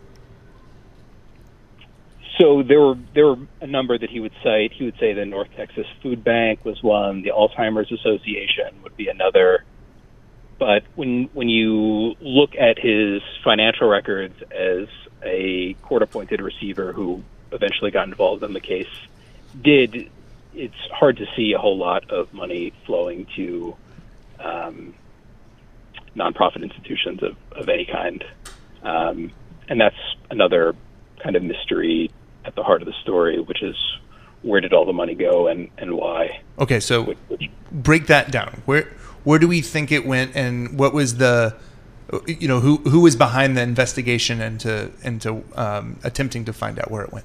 So there were there were a number that he would cite. He would say the North Texas Food Bank was one, the Alzheimer's Association would be another. But when when you look at his financial records as a court-appointed receiver who eventually got involved in the case, did it's hard to see a whole lot of money flowing to um, nonprofit institutions of, of any kind. Um, and that's another kind of mystery at the heart of the story, which is where did all the money go and, and why? Okay, so which, which, break that down. Where where do we think it went, and what was the, you know, who who was behind the investigation into into um, attempting to find out where it went?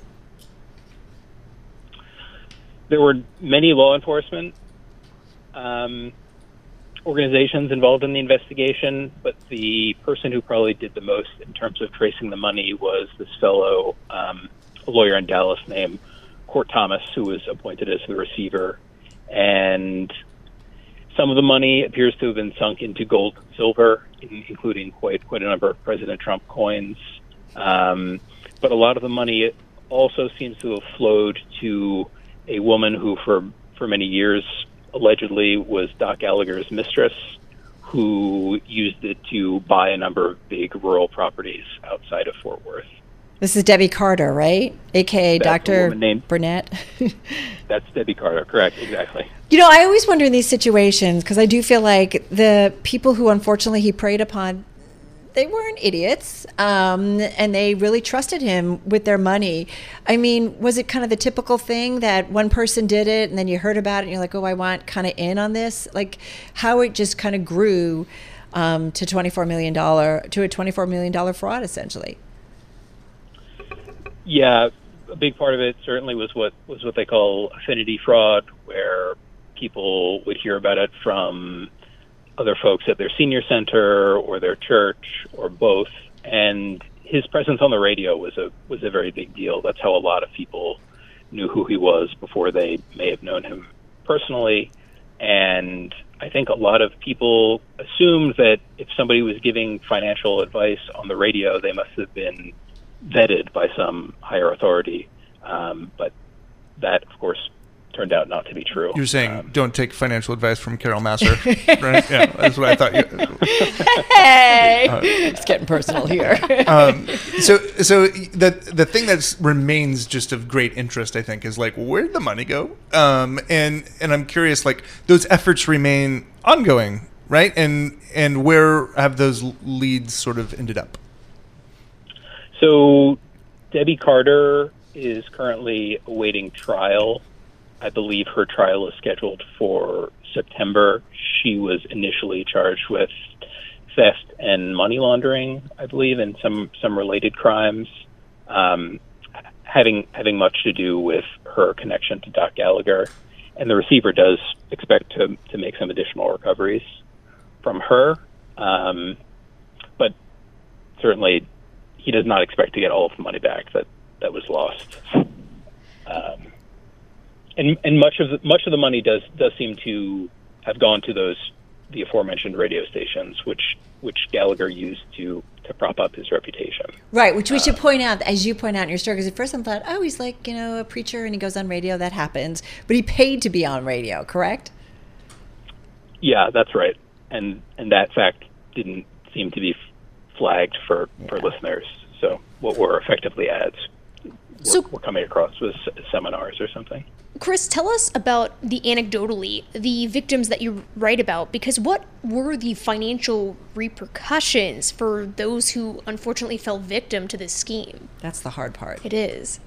There were many law enforcement um, organizations involved in the investigation, but the person who probably did the most in terms of tracing the money was this fellow, um, a lawyer in Dallas named Court Thomas, who was appointed as the receiver. And some of the money appears to have been sunk into gold and silver, including quite quite a number of President Trump coins. Um, but a lot of the money also seems to have flowed to a woman who for, for many years allegedly was Doc Gallagher's mistress, who used it to buy a number of big rural properties outside of Fort Worth. This is Debbie Carter, right? A K A Doctor Burnett. That's Debbie Carter, correct, exactly. You know, I always wonder in these situations, because I do feel like the people who unfortunately he preyed upon, they weren't idiots, um, and they really trusted him with their money. I mean, was it kind of the typical thing that one person did it and then you heard about it and you're like, oh, I want kind of in on this? Like how it just kind of grew um, to twenty-four million dollars, to a twenty-four million dollars fraud, essentially. Yeah, a big part of it certainly was what was what they call affinity fraud, where people would hear about it from other folks at their senior center or their church or both. And his presence on the radio was a was a very big deal. That's how a lot of people knew who he was before they may have known him personally. And I think a lot of people assumed that if somebody was giving financial advice on the radio, they must have been vetted by some higher authority. Um, but that, of course, turned out not to be true. You're saying um, don't take financial advice from Carol Massar, right? Yeah, that's what I thought. You, hey, uh, it's getting personal here. um, so, so the the thing that remains just of great interest, I think, is like, where'd the money go? Um, and and I'm curious, like, those efforts remain ongoing, right? And and where have those leads sort of ended up? So, Debbie Carter is currently awaiting trial. I believe her trial is scheduled for September. She was initially charged with theft and money laundering, I believe, and some, some related crimes, um, having having much to do with her connection to Doc Gallagher. And the receiver does expect to, to make some additional recoveries from her. Um, but certainly he does not expect to get all of the money back that, that was lost. Um, And, and much of the, much of the money does does seem to have gone to those the aforementioned radio stations, which which Gallagher used to, to prop up his reputation. Right, which we uh, should point out, as you point out in your story, because at first I thought, oh, he's like, you know, a preacher and he goes on radio, that happens. But he paid to be on radio, correct? Yeah, that's right. And and that fact didn't seem to be flagged for, yeah. for listeners. So what were effectively ads So- we're, we're coming across with s- seminars or something. Chris, tell us about the anecdotally, the victims that you write about, because what were the financial repercussions for those who unfortunately fell victim to this scheme? That's the hard part. It is.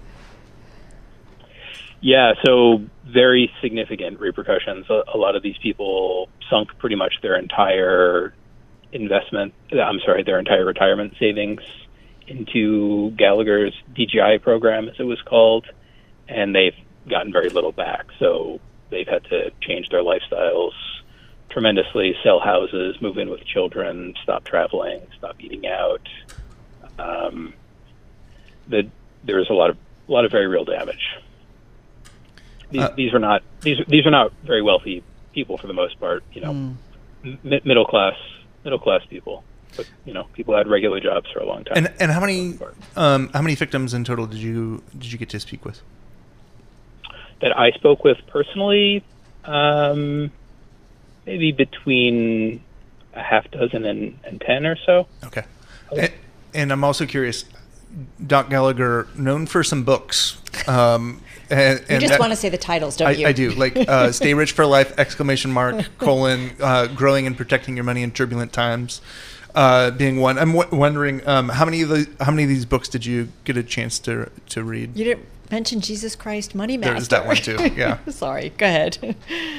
Yeah, so very significant repercussions. A, a lot of these people sunk pretty much their entire investment, I'm sorry, their entire retirement savings into Gallagher's D G I program, as it was called, and they've gotten very little back. So they've had to change their lifestyles tremendously, sell houses, move in with children, stop traveling, stop eating out. Um, the, there's a lot of a lot of very real damage. These, uh, these are not these these are not very wealthy people for the most part. You know, mm. m- middle class middle class people. But you know, people had regular jobs for a long time. And and how many um, how many victims in total did you did you get to speak with? That I spoke with personally, um, maybe between a half dozen and, and ten or so. Okay. And, and I'm also curious, Doc Gallagher, known for some books. Um, and, and you just that, want to say the titles, don't I, you? I do. Like uh, Stay Rich for Life, exclamation mark, colon, uh, Growing and Protecting Your Money in Turbulent Times, uh, being one. I'm w- wondering, um, how many of the how many of these books did you get a chance to to read? You didn't mention Jesus Christ Money Master. There's that one too, yeah. Sorry, go ahead.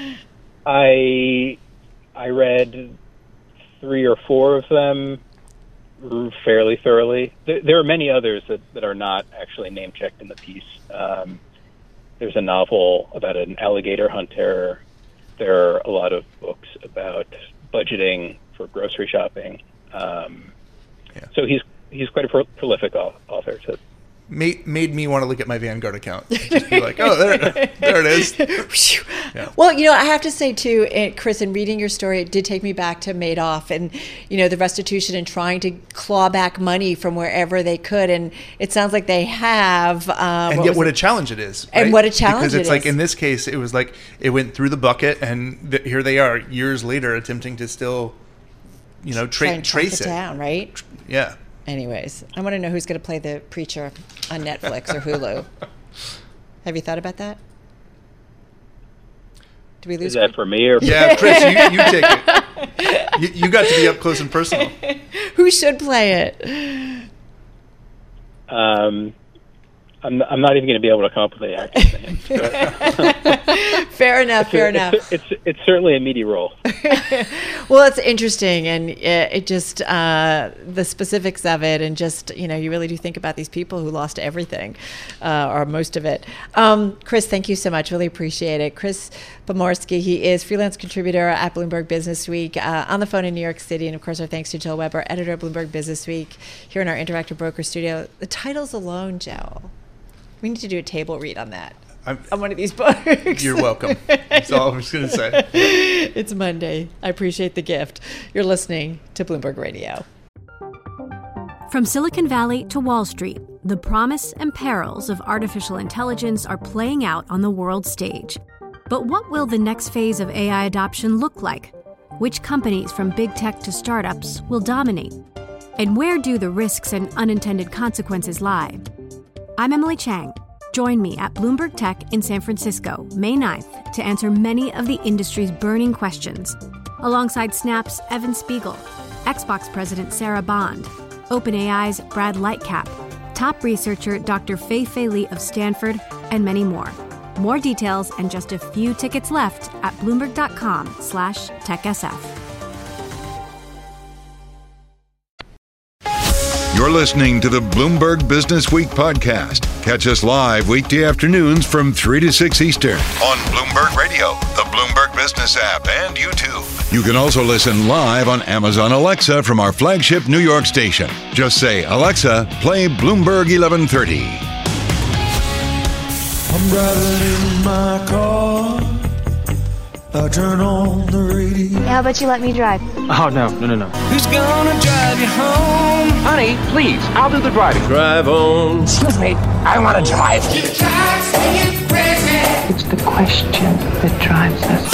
I I read three or four of them fairly thoroughly. There, there are many others that, that are not actually name checked in the piece. Um, there's a novel about an alligator hunter. There are a lot of books about budgeting for grocery shopping. Um, yeah. So he's he's quite a pro- prolific author. To Made, made me want to look at my Vanguard account. Just be like, oh, there, there it is. Yeah. Well, you know, I have to say, too, Chris, in reading your story, it did take me back to Madoff and, you know, the restitution and trying to claw back money from wherever they could. And it sounds like they have. Um, and what yet what it? a challenge it is. And right? what a challenge Because it's it like, is. in this case, it was like it went through the bucket, and th- here they are years later attempting to still, you know, tra- Try and track trace it it. down, right? Yeah. Anyways, I want to know who's going to play the preacher on Netflix or Hulu. Have you thought about that? Do we lose? Is that for me or? Yeah, Chris, you, you take it. You, you got to be up close and personal. Who should play it? Um, I'm I'm not even going to be able to come up with the actor's name. Fair enough. It's fair a, enough. It's, it's it's certainly a meaty role. Well, it's interesting, and it, it just uh, the specifics of it, and just you know, you really do think about these people who lost everything, uh, or most of it. Um, Chris, thank you so much. Really appreciate it. Chris Pomorsky, he is freelance contributor at Bloomberg Business Week, uh, on the phone in New York City, and of course, our thanks to Joe Weber, editor of Bloomberg Business Week, here in our Interactive Broker studio. The titles alone, Joe. We need to do a table read on that. I'm, on one of these books. You're welcome. That's all I was going to say. It's Monday. I appreciate the gift. You're listening to Bloomberg Radio. From Silicon Valley to Wall Street, the promise and perils of artificial intelligence are playing out on the world stage. But what will the next phase of A I adoption look like? Which companies, from big tech to startups, will dominate? And where do the risks and unintended consequences lie? I'm Emily Chang. Join me at Bloomberg Tech in San Francisco, May ninth, to answer many of the industry's burning questions, alongside Snap's Evan Spiegel, Xbox President Sarah Bond, OpenAI's Brad Lightcap, top researcher Doctor Fei-Fei Li of Stanford, and many more. More details and just a few tickets left at bloomberg.com slash techsf. You're listening to the Bloomberg Business Week podcast. Catch us live weekday afternoons from three to six Eastern on Bloomberg Radio, the Bloomberg Business app, and YouTube. You can also listen live on Amazon Alexa from our flagship New York station. Just say, Alexa, play Bloomberg eleven thirty. I'm driving in my car. I turn on the radio. How about you let me drive? Oh, no, no, no, no. Who's gonna drive you home? Honey, please, I'll do the driving. Drive on. Excuse me, I want to drive. You drive me crazy. It's the question that drives us.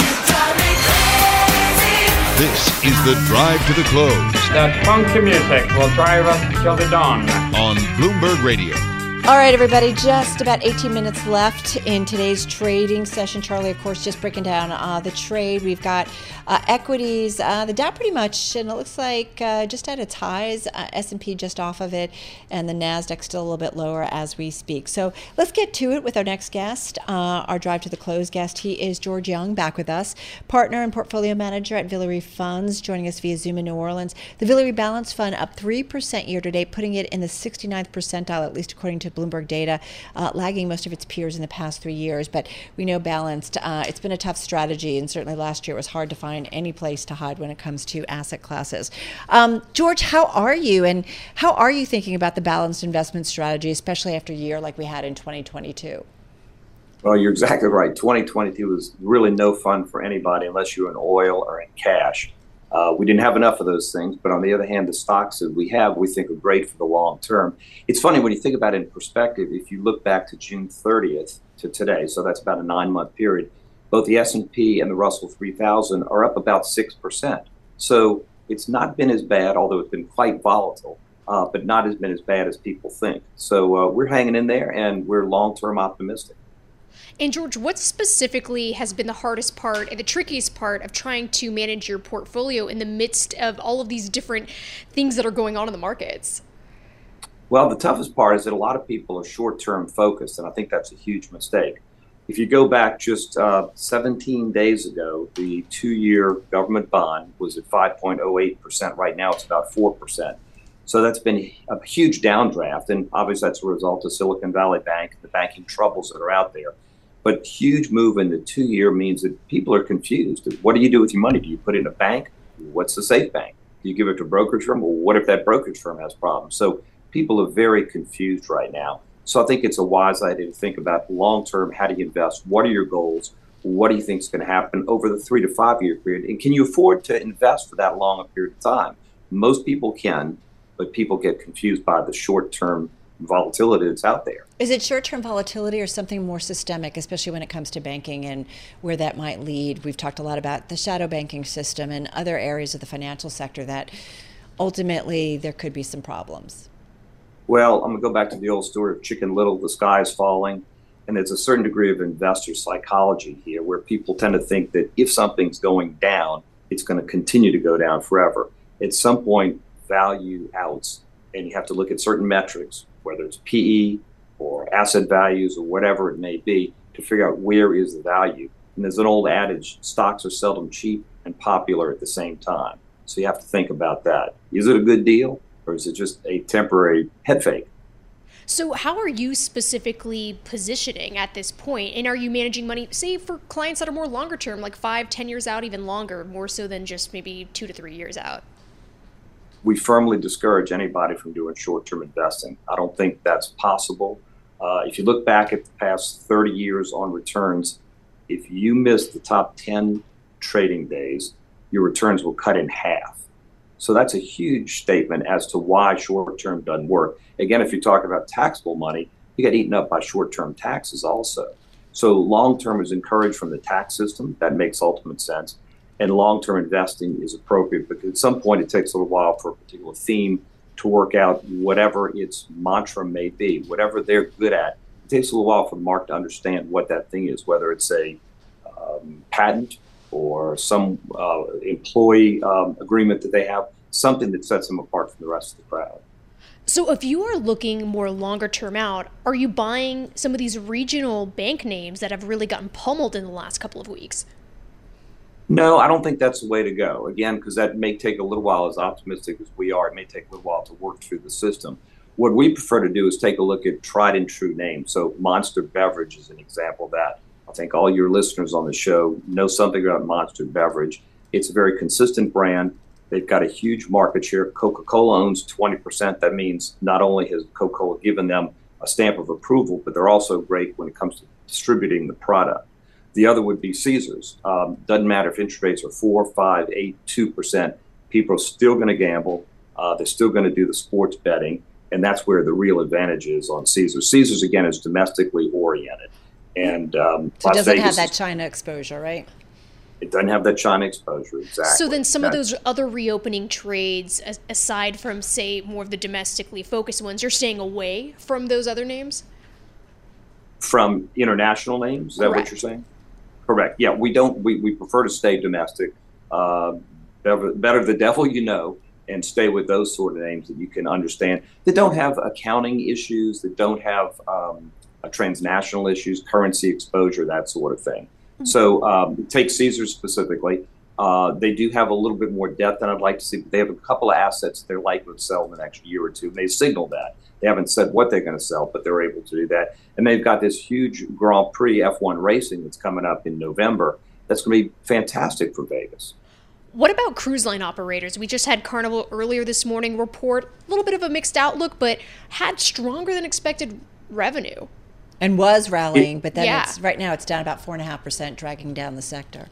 This is the Drive to the Close. That funky music will drive us till the dawn. On Bloomberg Radio. All right, everybody, just about eighteen minutes left in today's trading session. Charlie, of course, just breaking down uh, the trade. We've got uh, equities, uh, the Dow pretty much, and it looks like uh, just at its highs, uh, S and P just off of it, and the NASDAQ still a little bit lower as we speak. So let's get to it with our next guest, uh, our Drive to the Close guest. He is George Young, back with us, partner and portfolio manager at Villere Funds, joining us via Zoom in New Orleans. The Villere Balance Fund up three percent year to date, putting it in the sixty-ninth percentile, at least according to Bloomberg data, uh, lagging most of its peers in the past three years. But we know balanced. Uh, it's been a tough strategy, and certainly last year it was hard to find any place to hide when it comes to asset classes. Um, George, how are you, and how are you thinking about the balanced investment strategy, especially after a year like we had in twenty twenty-two? Well, you're exactly right. twenty twenty-two was really no fun for anybody unless you're in oil or in cash. Uh, we didn't have enough of those things, but on the other hand, the stocks that we have, we think are great for the long term. It's funny when you think about it in perspective. If you look back to June thirtieth to today, so that's about a nine-month period, both the S and P and the Russell three thousand are up about six percent. So it's not been as bad, although it's been quite volatile, uh, but not as been as bad as people think. So uh, we're hanging in there, and we're long-term optimistic. And George, what specifically has been the hardest part and the trickiest part of trying to manage your portfolio in the midst of all of these different things that are going on in the markets? Well, the toughest part is that a lot of people are short-term focused, and I think that's a huge mistake. If you go back just uh, seventeen days ago, the two-year government bond was at five point oh eight percent. Right now it's about four percent. So that's been a huge downdraft, and obviously that's a result of Silicon Valley Bank, the banking troubles that are out there. But huge move in the two-year means that people are confused. What do you do with your money? Do you put it in a bank? What's the safe bank? Do you give it to a brokerage firm? Well, what if that brokerage firm has problems? So people are very confused right now. So I think it's a wise idea to think about long-term, how do you invest? What are your goals? What do you think is going to happen over the three to five-year period? And can you afford to invest for that long a period of time? Most people can, but people get confused by the short-term volatility that's out there. Is it short-term volatility or something more systemic, especially when it comes to banking and where that might lead? We've talked a lot about the shadow banking system and other areas of the financial sector that ultimately there could be some problems. Well, I'm going to go back to the old story of Chicken Little, the sky is falling. And there's a certain degree of investor psychology here where people tend to think that if something's going down, it's going to continue to go down forever. At some point, value outs, and you have to look at certain metrics, whether it's P E or asset values or whatever it may be, to figure out where is the value. And there's an old adage, stocks are seldom cheap and popular at the same time. So you have to think about that. Is it a good deal, or is it just a temporary head fake? So how are you specifically positioning at this point? And are you managing money, say, for clients that are more longer term, like five, ten years out, even longer, more so than just maybe two to three years out? We firmly discourage anybody from doing short-term investing. I don't think that's possible. Uh, if you look back at the past thirty years on returns, if you miss the top ten trading days, your returns will cut in half. So that's a huge statement as to why short-term doesn't work. Again, if you talk about taxable money, you get eaten up by short-term taxes also. So long-term is encouraged from the tax system. That makes ultimate sense. And long-term investing is appropriate because at some point it takes a little while for a particular theme to work out whatever its mantra may be, whatever they're good at. It takes a little while for the market to understand what that thing is, whether it's a um, patent or some uh, employee um, agreement that they have, something that sets them apart from the rest of the crowd. So if you are looking more longer term out, are you buying some of these regional bank names that have really gotten pummeled in the last couple of weeks? No, I don't think that's the way to go. Again, because that may take a little while, as optimistic as we are, it may take a little while to work through the system. What we prefer to do is take a look at tried and true names. So Monster Beverage is an example of that. I think all your listeners on the show know something about Monster Beverage. It's a very consistent brand. They've got a huge market share. Coca-Cola owns twenty percent. That means not only has Coca-Cola given them a stamp of approval, but they're also great when it comes to distributing the product. The other would be Caesars. Um, doesn't matter if interest rates are four, five, eight, two percent. People are still going to gamble. Uh, they're still going to do the sports betting, and that's where the real advantage is on Caesars. Caesars again is domestically oriented, and um, so it Las doesn't Vegas have that is, China exposure, right? It doesn't have that China exposure, exactly. So then some That's, of those other reopening trades, as, aside from, say, more of the domestically focused ones, you're staying away from those other names? From international names, is that Correct. what you're saying? Correct. Yeah, we don't. We, we prefer to stay domestic. Uh, better, better the devil you know, and stay with those sort of names that you can understand, that don't have accounting issues, that don't have um, uh, transnational issues, currency exposure, that sort of thing. Mm-hmm. So um, take Caesars specifically. Uh, they do have a little bit more debt than I'd like to see, but they have a couple of assets they're likely to sell in the next year or two. And they signaled that. They haven't said what they're going to sell, but they're able to do that. And they've got this huge Grand Prix F one racing that's coming up in November. That's going to be fantastic for Vegas. What about cruise line operators? We just had Carnival earlier this morning report, a little bit of a mixed outlook, but had stronger than expected revenue. And was rallying, It- but then Yeah. it's right now it's down about four and a half percent, dragging down the sector.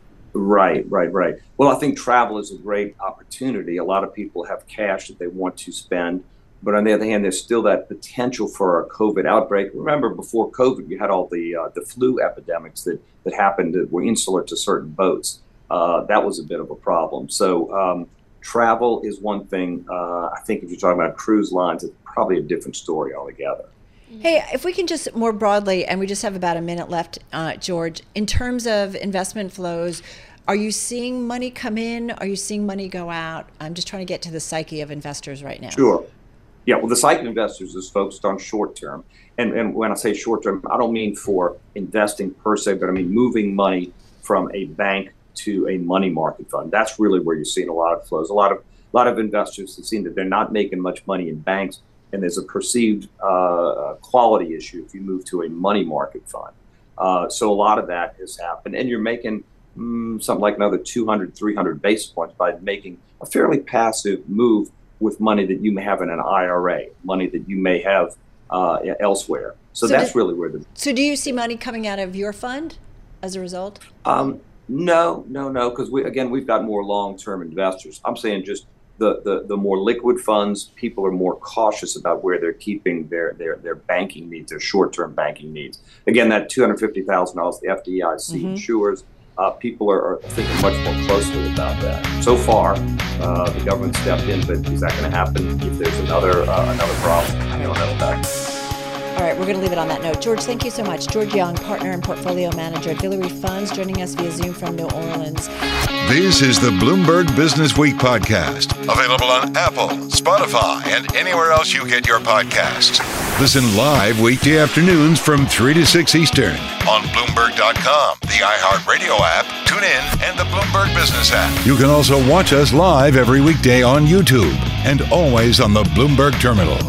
Right, right, right. Well, I think travel is a great opportunity. A lot of people have cash that they want to spend. But on the other hand, there's still that potential for a COVID outbreak. Remember, before COVID, you had all the uh, the flu epidemics that, that happened that were insular to certain boats. Uh, that was a bit of a problem. So um, travel is one thing. Uh, I think if you're talking about cruise lines, it's probably a different story altogether. Hey, if we can just more broadly, and we just have about a minute left, uh, George, in terms of investment flows, are you seeing money come in? Are you seeing money go out? I'm just trying to get to the psyche of investors right now. Sure. Yeah, well, the psyche of investors is focused on short term. And, and when I say short term, I don't mean for investing per se, but I mean moving money from a bank to a money market fund. That's really where you're seeing a lot of flows. A lot of a lot of investors have seen that they're not making much money in banks, and there's a perceived uh, quality issue if you move to a money market fund. Uh, so a lot of that has happened, and you're making mm, something like another two hundred, three hundred basis points by making a fairly passive move with money that you may have in an I R A, money that you may have uh, elsewhere. So, So that's do- really where the So do you see money coming out of your fund as a result? Um, no, no, no, because we again we've got more long-term investors. I'm saying just the, the the more liquid funds, people are more cautious about where they're keeping their their their banking needs, their short-term banking needs. Again, that two hundred fifty thousand dollars the F D I C Mhm. insures. Uh, people are, are thinking much more closely about that. So far, uh, the government stepped in, but is that going to happen if there's another uh, another problem? I don't know that. All right, we're going to leave it on that note. George, thank you so much. George Young, partner and portfolio manager at Villary Funds, joining us via Zoom from New Orleans. This is the Bloomberg Business Week podcast, available on Apple, Spotify, and anywhere else you get your podcasts. Listen live weekday afternoons from three to six Eastern on Bloomberg dot com, the iHeartRadio app, TuneIn, and the Bloomberg Business app. You can also watch us live every weekday on YouTube and always on the Bloomberg Terminal.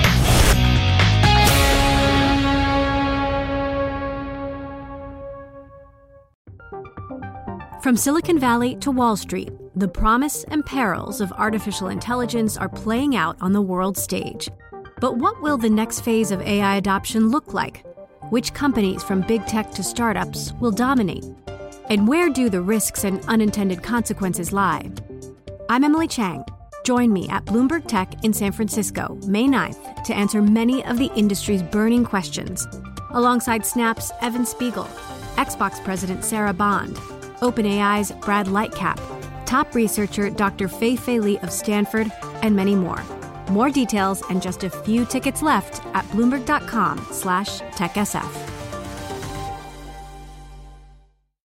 From Silicon Valley to Wall Street, the promise and perils of artificial intelligence are playing out on the world stage. But what will the next phase of A I adoption look like? Which companies, from big tech to startups, will dominate? And where do the risks and unintended consequences lie? I'm Emily Chang. Join me at Bloomberg Tech in San Francisco, May ninth, to answer many of the industry's burning questions, alongside Snap's Evan Spiegel, Xbox President Sarah Bond, OpenAI's Brad Lightcap, top researcher Doctor Fei-Fei Li of Stanford, and many more. More details and just a few tickets left at Bloomberg dot com slash TechSF.